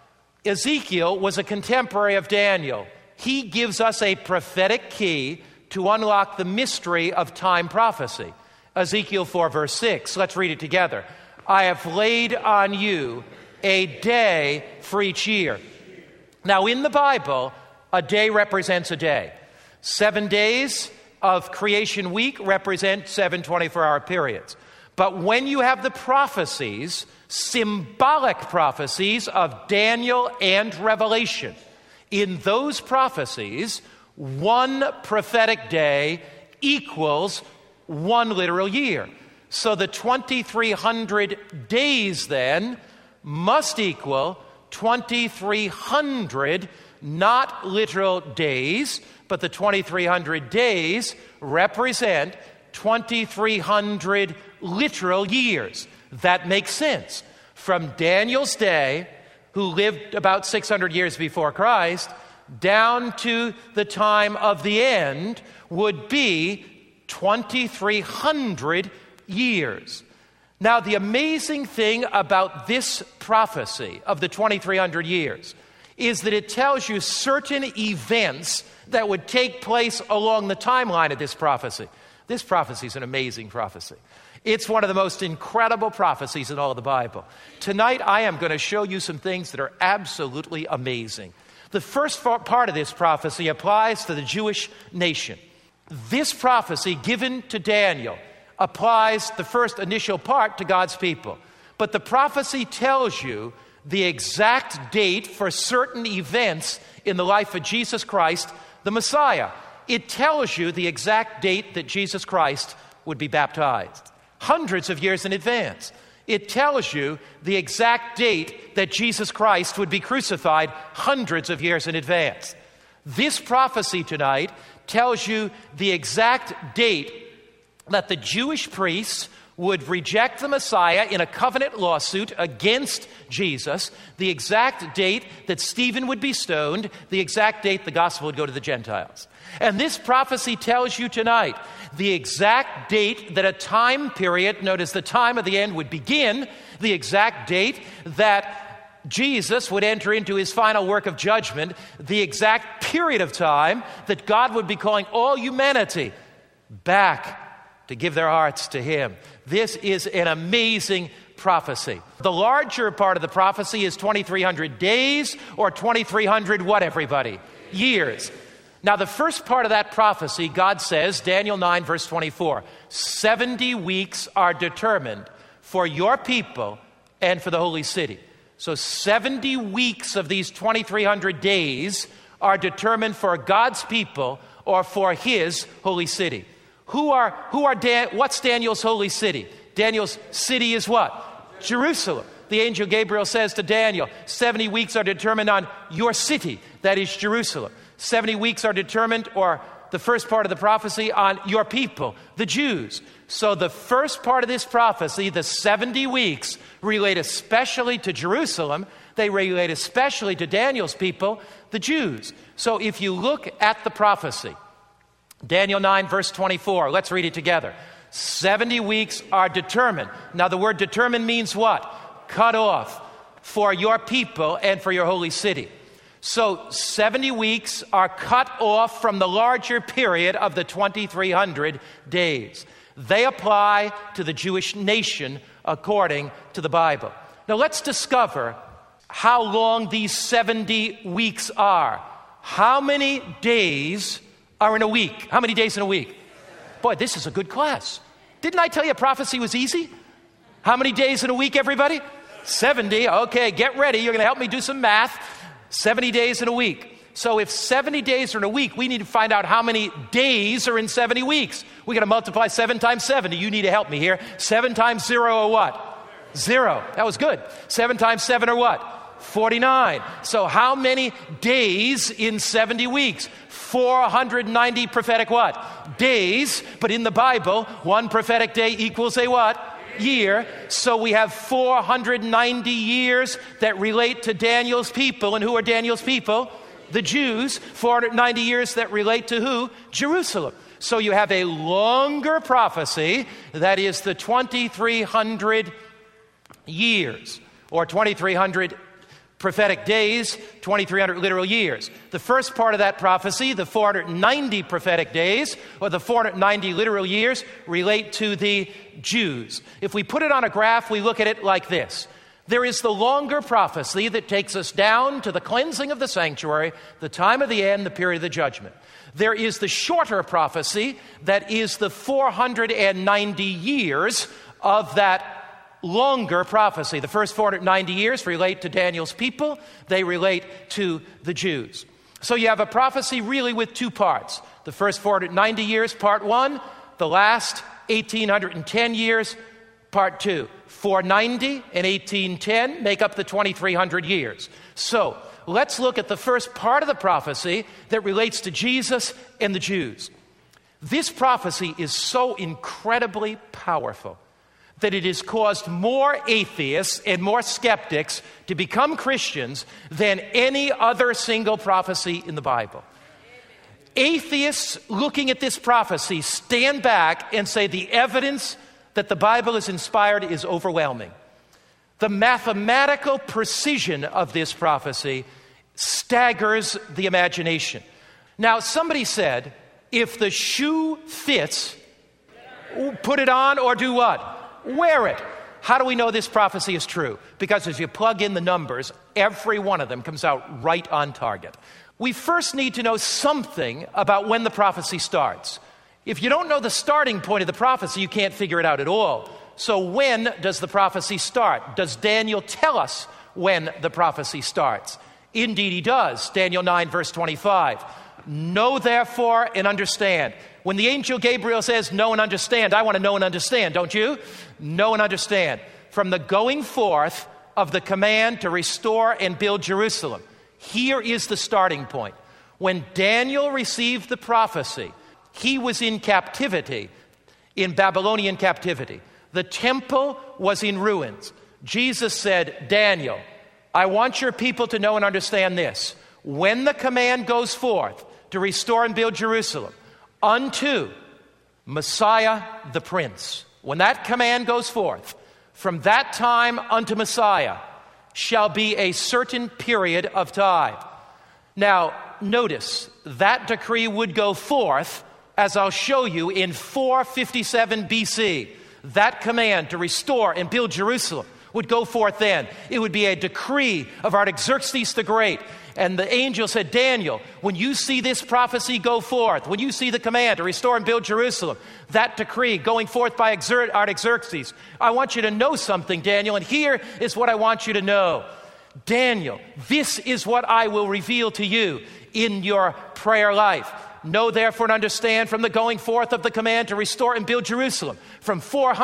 Ezekiel was a contemporary of Daniel. He gives us a prophetic key to unlock the mystery of time prophecy. Ezekiel 4, verse 6. Let's read it together. I have laid on you a day for each year. Now, in the Bible, a day represents a day. 7 days of creation week represent 7 24-hour periods. But when you have the prophecies, symbolic prophecies of Daniel and Revelation, in those prophecies, 1 prophetic day equals 1 literal year. So the 2,300 days then must equal 2,300 not literal days, but the 2,300 days represent 2,300 literal years. That makes sense. From Daniel's day, who lived about 600 years before Christ, down to the time of the end would be 2,300 years. Now, the amazing thing about this prophecy of the 2,300 years is that it tells you certain events that would take place along the timeline of this prophecy. This prophecy is an amazing prophecy. It's one of the most incredible prophecies in all of the Bible. Tonight, I am going to show you some things that are absolutely amazing. The first part of this prophecy applies to the Jewish nation. This prophecy given to Daniel applies the first initial part to God's people. But the prophecy tells you the exact date for certain events in the life of Jesus Christ, the Messiah. It tells you the exact date that Jesus Christ would be baptized, hundreds of years in advance. It tells you the exact date that Jesus Christ would be crucified, hundreds of years in advance. This prophecy tonight tells you the exact date that the Jewish priests would reject the Messiah in a covenant lawsuit against Jesus, the exact date that Stephen would be stoned, the exact date the gospel would go to the Gentiles. And this prophecy tells you tonight the exact date that a time period, notice the time of the end, would begin, the exact date that Jesus would enter into his final work of judgment, the exact period of time that God would be calling all humanity back to give their hearts to him. This is an amazing prophecy. The larger part of the prophecy is 2,300 days or 2,300 what, everybody? Years. Now, the first part of that prophecy, God says, Daniel 9, verse 24, 70 weeks are determined for your people and for the holy city. So 70 weeks of these 2,300 days are determined for God's people or for his holy city. What's Daniel's holy city? Daniel's city is what? Jerusalem. The angel Gabriel says to Daniel, 70 weeks are determined on your city, that is Jerusalem. 70 weeks are determined, or the first part of the prophecy, on your people, the Jews. So the first part of this prophecy, the 70 weeks, relate especially to Jerusalem. They relate especially to Daniel's people, the Jews. So if you look at the prophecy, Daniel 9, verse 24. Let's read it together. 70 weeks are determined. Now, the word determined means what? Cut off for your people and for your holy city. So 70 weeks are cut off from the larger period of the 2,300 days. They apply to the Jewish nation according to the Bible. Now, let's discover how long these 70 weeks are. How many days are in a week? How many days in a week? Boy, this is a good class. Didn't I tell you prophecy was easy? How many days in a week, everybody? 70. Okay, get ready. You're going to help me do some math. 70 days in a week. So if 70 days are in a week, we need to find out how many days are in 70 weeks. We got to multiply 7 times 70. You need to help me here. 7 times 0 or what? 0. That was good. 7 times 7 or what? 49. So how many days in 70 weeks? 490 prophetic what? Days. But in the Bible, one prophetic day equals a what? Year. So we have 490 years that relate to Daniel's people. And who are Daniel's people? The Jews. 490 years that relate to who? Jerusalem. So you have a longer prophecy, that is the 2,300 years, or 2,300 prophetic days, 2,300 literal years. The first part of that prophecy, the 490 prophetic days, or the 490 literal years, relate to the Jews. If we put it on a graph, we look at it like this. There is the longer prophecy that takes us down to the cleansing of the sanctuary, the time of the end, the period of the judgment. There is the shorter prophecy that is the 490 years of that longer prophecy. The first 490 years relate to Daniel's people. They relate to the Jews. So you have a prophecy really with two parts. The first 490 years, part one. The last 1,810 years, part two. 490 and 1810 make up the 2,300 years. So let's look at the first part of the prophecy that relates to Jesus and the Jews. This prophecy is so incredibly powerful that it has caused more atheists and more skeptics to become Christians than any other single prophecy in the Bible. Atheists looking at this prophecy stand back and say the evidence that the Bible is inspired is overwhelming. The mathematical precision of this prophecy staggers the imagination. Now, somebody said, if the shoe fits, put it on or do what? Wear it. How do we know this prophecy is true? Because as you plug in the numbers, every one of them comes out right on target. We first need to know something about when the prophecy starts. If you don't know the starting point of the prophecy, you can't figure it out at all. So when does the prophecy start? Does Daniel tell us when the prophecy starts? Indeed he does. Daniel 9, verse 25. Know therefore and understand. When the angel Gabriel says, know and understand, I want to know and understand, don't you? Know and understand. From the going forth of the command to restore and build Jerusalem. Here is the starting point. When Daniel received the prophecy, he was in captivity, in Babylonian captivity. The temple was in ruins. Jesus said, Daniel, I want your people to know and understand this. When the command goes forth to restore and build Jerusalem unto Messiah the Prince, when that command goes forth, from that time unto Messiah shall be a certain period of time. Now, notice that decree would go forth, as I'll show you, in 457 BC. That command to restore and build Jerusalem would go forth then. It would be a decree of Artaxerxes the Great. And the angel said, Daniel, when you see this prophecy go forth, when you see the command to restore and build Jerusalem, that decree going forth by Artaxerxes, I want you to know something, Daniel, and here is what I want you to know. Daniel, this is what I will reveal to you in your prayer life. Know therefore and understand from the going forth of the command to restore and build Jerusalem from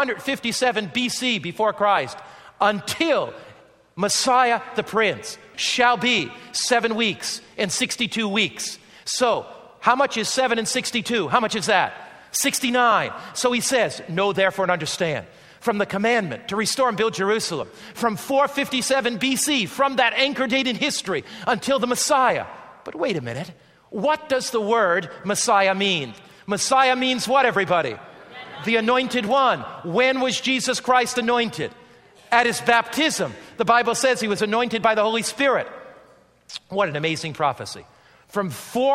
457 BC before Christ until Messiah the Prince shall be 7 weeks and 62 weeks. So, how much is 7 and 62? How much is that? 69. So he says, know therefore and understand. From the commandment to restore and build Jerusalem from 457 BC, from that anchor date in history until the Messiah. But wait a minute. What does the word Messiah mean? Messiah means what, everybody? The anointed one. When was Jesus Christ anointed? At his baptism. The Bible says he was anointed by the Holy Spirit. What an amazing prophecy. From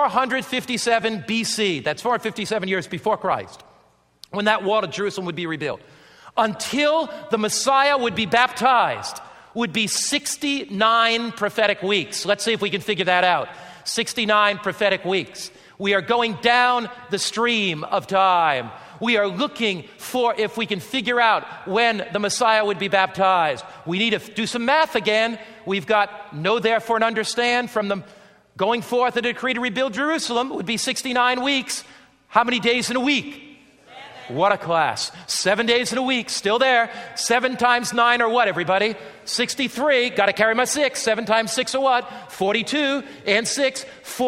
457 BC, that's 457 years before Christ, when that wall of Jerusalem would be rebuilt, until the Messiah would be baptized, would be 69 prophetic weeks. Let's see if we can figure that out. 69 prophetic weeks. We are going down the stream of time. We are looking for if we can figure out when the Messiah would be baptized. We need to do some math again. We've got know therefore and understand from the going forth a decree to rebuild Jerusalem would be 69 weeks. How many days in a week? What a class. 7 days in a week, still there. 7 times 9 or what, everybody? 63. Got to carry my 6. 7 times 6 or what? 42. And 6,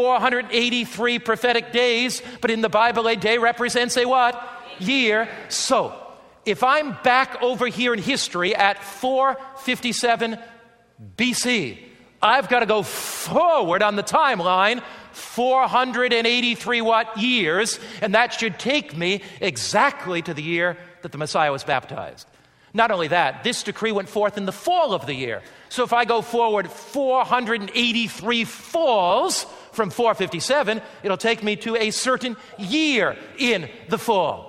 483 prophetic days. But in the Bible, a day represents a what? Year. So, if I'm back over here in history at 457 BC, I've got to go forward on the timeline 483 what years, and that should take me exactly to the year that the Messiah was baptized. Not only that, this decree went forth in the fall of the year. So if I go forward 483 falls from 457, it'll take me to a certain year in the fall.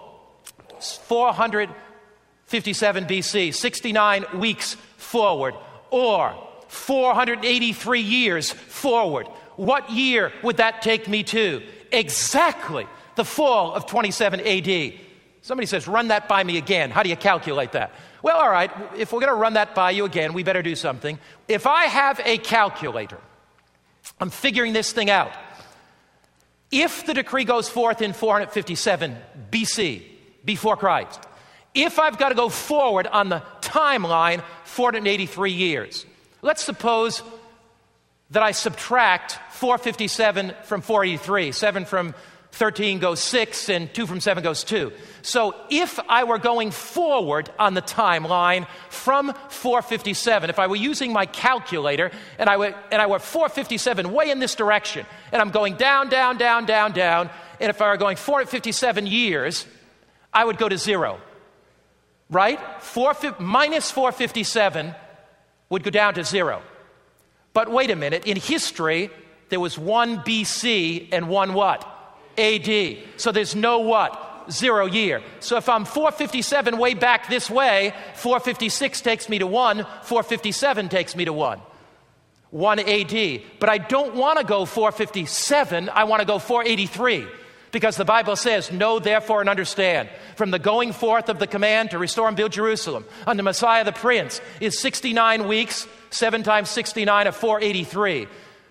457 BC, 69 weeks forward, or 483 years forward. What year would that take me to? Exactly the fall of 27 AD. Somebody says, run that by me again. How do you calculate that? Well, all right, if we're going to run that by you again, we better do something. If I have a calculator, I'm figuring this thing out. If the decree goes forth in 457 BC, before Christ, if I've got to go forward on the timeline 483 years, let's suppose that I subtract 457 from 483. 7 from 13 goes 6, and 2 from 7 goes 2. So if I were going forward on the timeline from 457, if I were using my calculator, and I were 457 way in this direction, and I'm going down, down, down, down, down, and if I were going 457 years, I would go to 0. Right? Minus 457 would go down to 0. But wait a minute, in history, there was 1 BC and 1 what? AD. So there's no what? 0 year. So if I'm 457 way back this way, 456 takes me to 1, 457 takes me to 1. 1 AD. But I don't want to go 457, I want to go 483. Because the Bible says, know therefore and understand, from the going forth of the command to restore and build Jerusalem unto Messiah the Prince is 69 weeks, 7 times 69 of 483.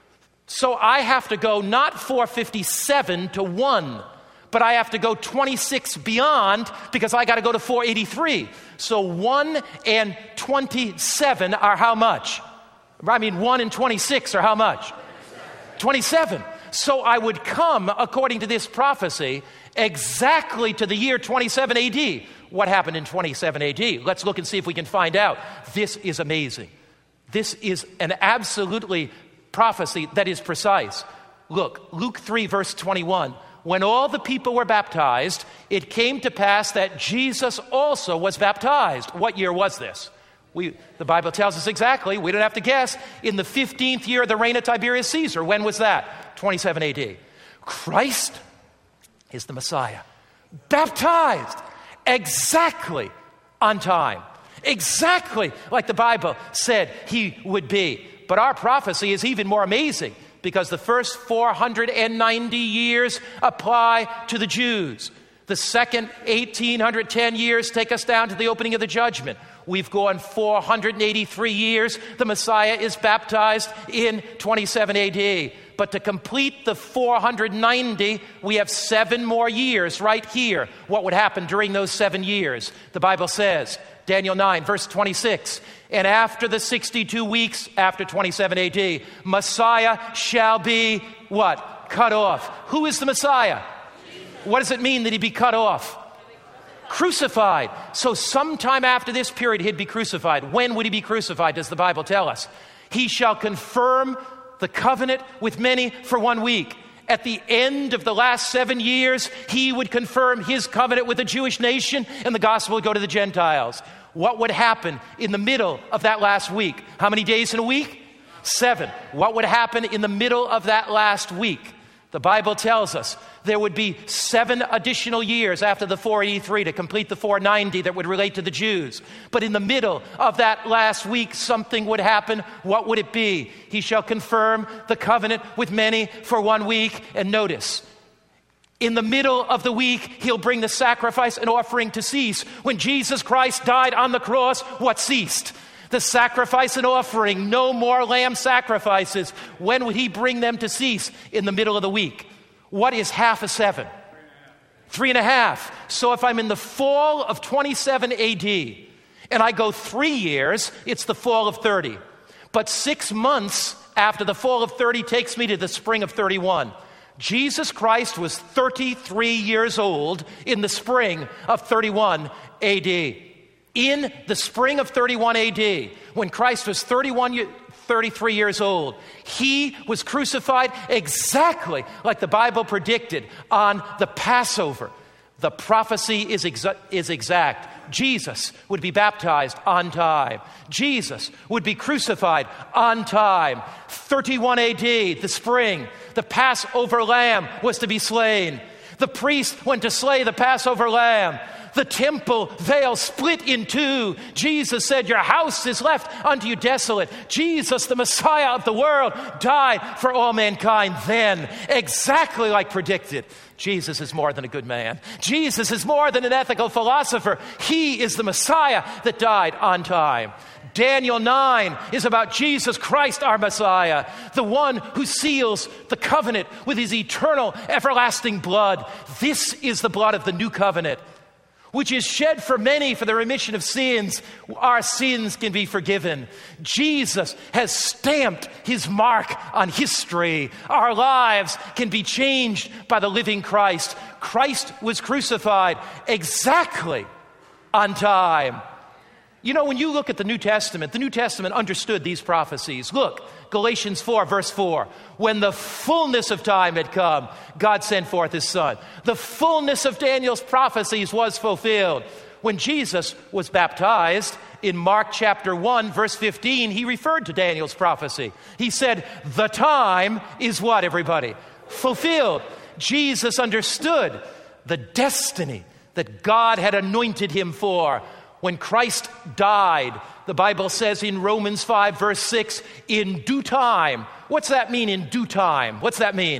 So I have to go not 457 to 1, but I have to go 26 beyond because I got to go to 483. So 1 and 27 are how much? 1 and 26 are how much? 27. So I would come, according to this prophecy, exactly to the year 27 AD. What happened in 27 AD? Let's look and see if we can find out. This is amazing. This is an absolutely prophecy that is precise. Look, Luke 3, verse 21. When all the people were baptized, it came to pass that Jesus also was baptized. What year was this? The Bible tells us exactly. We don't have to guess. In the 15th year of the reign of Tiberius Caesar. When was that? 27 AD. Christ is the Messiah. Baptized exactly on time. Exactly like the Bible said he would be. But our prophecy is even more amazing because the first 490 years apply to the Jews. The second 1810 years take us down to the opening of the judgment. We've gone 483 years. The Messiah is baptized in 27 AD. But to complete the 490, we have 7 more years right here. What would happen during those 7 years? The Bible says, Daniel 9, verse 26, and after the 62 weeks, after 27 AD, Messiah shall be what? Cut off. Who is the Messiah? What does it mean that he be cut off? Crucified. So sometime after this period, he'd be crucified. When would he be crucified, does the Bible tell us? He shall confirm the covenant with many for 1 week. At the end of the last 7 years, he would confirm his covenant with the Jewish nation, and the gospel would go to the Gentiles. What would happen in the middle of that last week? How many days in a week? 7. What would happen in the middle of that last week? The Bible tells us there would be 7 additional years after the 483 to complete the 490 that would relate to the Jews. But in the middle of that last week, something would happen. What would it be? He shall confirm the covenant with many for 1 week. And notice, in the middle of the week, he'll bring the sacrifice and offering to cease. When Jesus Christ died on the cross, what ceased? The sacrifice and offering. No more lamb sacrifices. When would he bring them to cease? In the middle of the week. What is half of 7? 3.5. So if I'm in the fall of 27 AD and I go 3 years, it's the fall of 30. But 6 months after the fall of 30 takes me to the spring of 31. Jesus Christ was 33 years old in the spring of 31 AD. In the spring of 31 AD, when Christ was 33 years old, he was crucified exactly like the Bible predicted on the Passover. The prophecy is exact. Jesus would be baptized on time. Jesus would be crucified on time. 31 AD, the spring, the Passover lamb was to be slain. The priest went to slay the Passover lamb. The temple veil split in 2. Jesus said, your house is left unto you desolate. Jesus, the Messiah of the world, died for all mankind then, exactly like predicted. Jesus is more than a good man. Jesus is more than an ethical philosopher. He is the Messiah that died on time. Daniel 9 is about Jesus Christ, our Messiah, the one who seals the covenant with his eternal, everlasting blood. This is the blood of the new covenant, which is shed for many for the remission of sins. Our sins can be forgiven. Jesus has stamped his mark on history. Our lives can be changed by the living Christ. Christ was crucified exactly on time. You know, when you look at the New Testament understood these prophecies. Look, Galatians 4, verse 4. When the fullness of time had come, God sent forth his Son. The fullness of Daniel's prophecies was fulfilled. When Jesus was baptized, in Mark chapter 1, verse 15, he referred to Daniel's prophecy. He said, the time is what, everybody? Fulfilled. Jesus understood the destiny that God had anointed him for. When Christ died, the Bible says in Romans 5, verse 6, in due time. What's that mean, in due time? What's that mean?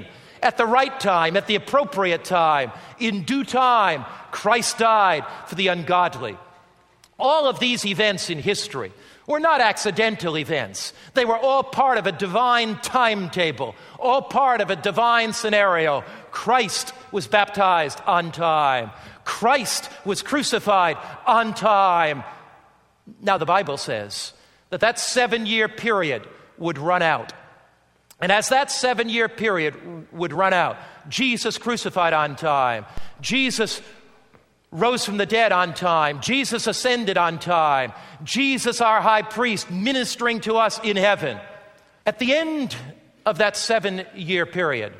at the right time, at the appropriate time. In due time, Christ died for the ungodly. All of these events in history were not accidental events. They were all part of a divine timetable, all part of a divine scenario. Christ was baptized on time. Christ was crucified on time. Now, the Bible says that 7-year period would run out. And as that 7-year period would run out, Jesus crucified on time. Jesus rose from the dead on time. Jesus ascended on time. Jesus, our high priest, ministering to us in heaven. At the end of that 7-year period,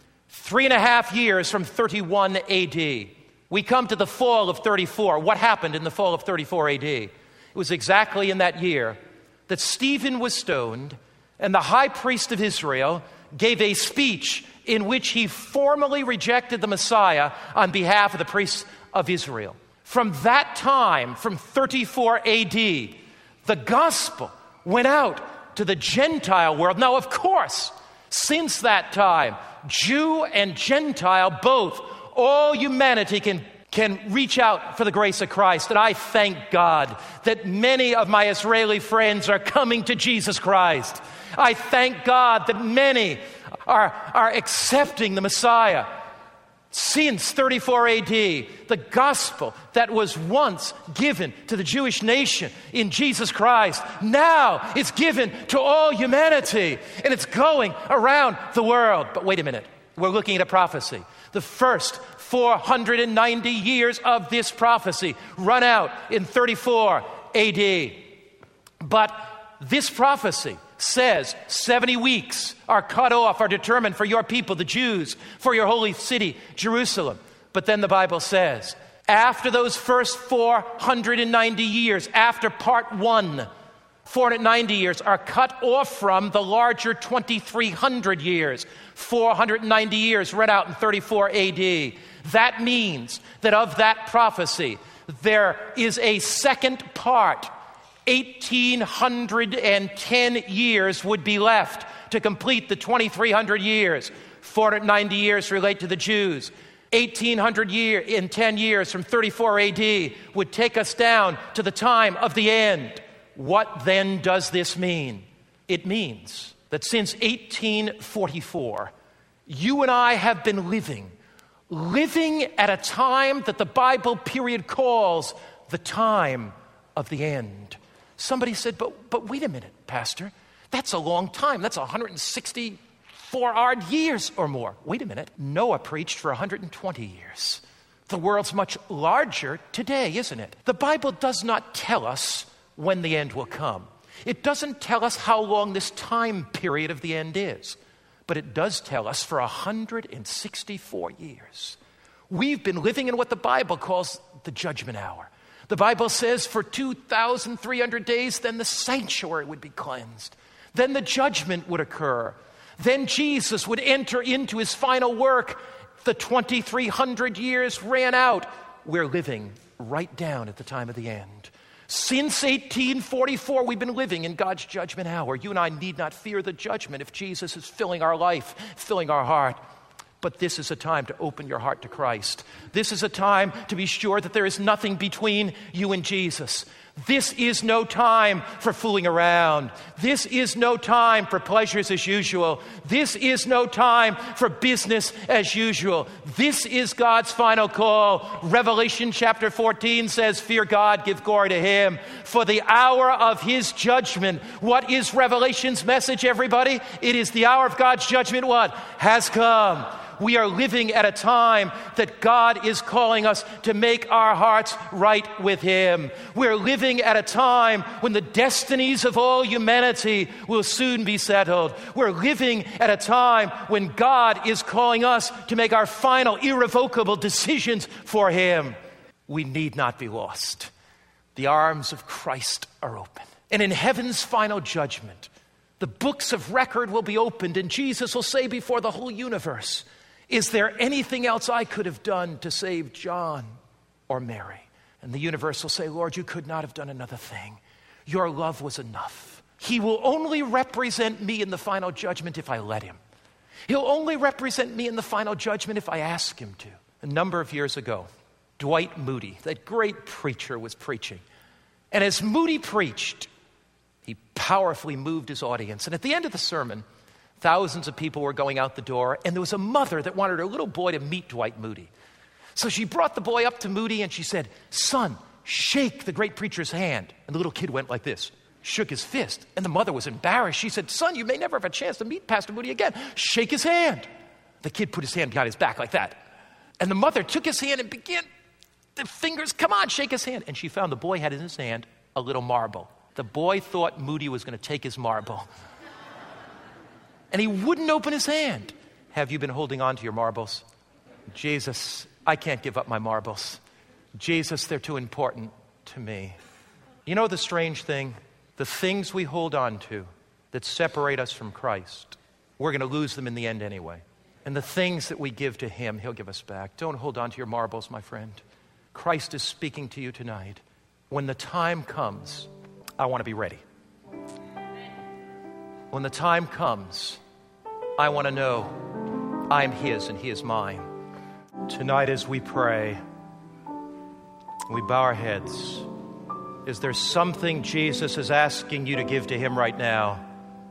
3.5 years from 31 AD, we come to the fall of 34. What happened in the fall of 34 AD? It was exactly in that year that Stephen was stoned, and the high priest of Israel gave a speech in which he formally rejected the Messiah on behalf of the priests of Israel. From that time, from 34 AD, the gospel went out to the Gentile world. Now, of course, since that time, Jew and Gentile both, all humanity can reach out for the grace of Christ. And I thank God that many of my Israeli friends are coming to Jesus Christ. I thank God that many are accepting the Messiah. Since 34 AD, the gospel that was once given to the Jewish nation in Jesus Christ, now it's given to all humanity, and it's going around the world. But wait a minute, we're looking at a prophecy. The first 490 years of this prophecy run out in 34 AD. But this prophecy says 70 weeks are cut off, are determined for your people, the Jews, for your holy city, Jerusalem. But then the Bible says, after those first 490 years, after part 1, 490 years are cut off from the larger 2,300 years. 490 years read out in 34 AD. That means that of that prophecy, there is a second part. 1,810 years would be left to complete the 2,300 years. 490 years relate to the Jews. 1,810 years from 34 AD would take us down to the time of the end. What then does this mean? It means that since 1844, you and I have been living at a time that the Bible period calls the time of the end. Somebody said, but wait a minute, Pastor. That's a long time. That's 164 odd years or more. Wait a minute. Noah preached for 120 years. The world's much larger today, isn't it? The Bible does not tell us when the end will come. It doesn't tell us how long this time period of the end is. But it does tell us for 164 years. We've been living in what the Bible calls the judgment hour. The Bible says for 2,300 days, then the sanctuary would be cleansed. Then the judgment would occur. Then Jesus would enter into his final work. The 2,300 years ran out. We're living right down at the time of the end. Since 1844, we've been living in God's judgment hour. You and I need not fear the judgment if Jesus is filling our life, filling our heart. But this is a time to open your heart to Christ. This is a time to be sure that there is nothing between you and Jesus. This is no time for fooling around. This is no time for pleasures as usual. This is no time for business as usual. This is God's final call. Revelation chapter 14 says, fear God, give glory to him. For the hour of his judgment. What is Revelation's message, everybody? It is the hour of God's judgment, what? Has come. We are living at a time that God is calling us to make our hearts right with him. We're living at a time when the destinies of all humanity will soon be settled. We're living at a time when God is calling us to make our final irrevocable decisions for him. We need not be lost. The arms of Christ are open. And in heaven's final judgment, the books of record will be opened, and Jesus will say before the whole universe, is there anything else I could have done to save John or Mary? And the universe will say, Lord, you could not have done another thing. Your love was enough. He will only represent me in the final judgment if I let him. He'll only represent me in the final judgment if I ask him to. A number of years ago, Dwight Moody, that great preacher, was preaching. And as Moody preached, he powerfully moved his audience. And at the end of the sermon, thousands of people were going out the door, and there was a mother that wanted her little boy to meet Dwight Moody. So she brought the boy up to Moody and she said, "Son, shake the great preacher's hand." And the little kid went like this, shook his fist. And the mother was embarrassed. She said, "Son, you may never have a chance to meet Pastor Moody again. Shake his hand." The kid put his hand behind his back like that. And the mother took his hand and began, the fingers, "Come on, shake his hand." And she found the boy had in his hand a little marble. The boy thought Moody was going to take his marble. And he wouldn't open his hand. Have you been holding on to your marbles? Jesus, I can't give up my marbles. Jesus, they're too important to me. You know the strange thing? The things we hold on to that separate us from Christ, we're going to lose them in the end anyway. And the things that we give to him, he'll give us back. Don't hold on to your marbles, my friend. Christ is speaking to you tonight. When the time comes, I want to be ready. When the time comes, I want to know I'm his and he is mine. Tonight as we pray, we bow our heads. Is there something Jesus is asking you to give to him right now?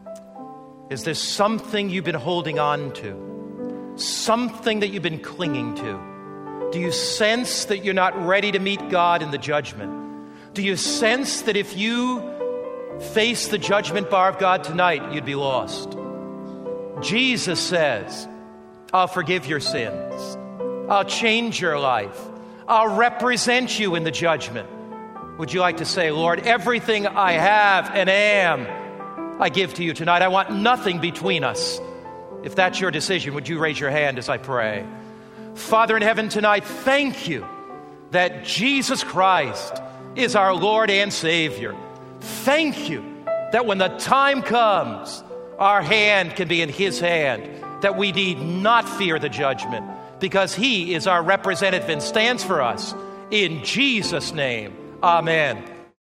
Is there something you've been holding on to? Something that you've been clinging to? Do you sense that you're not ready to meet God in the judgment? Do you sense that if you face the judgment bar of God tonight, you'd be lost? Jesus says, I'll forgive your sins. I'll change your life. I'll represent you in the judgment. Would you like to say, Lord, everything I have and am, I give to you tonight. I want nothing between us. If that's your decision, would you raise your hand as I pray? Father in heaven, tonight, thank you that Jesus Christ is our Lord and Savior. Thank you that when the time comes, our hand can be in his hand, that we need not fear the judgment because he is our representative and stands for us. In Jesus' name, amen.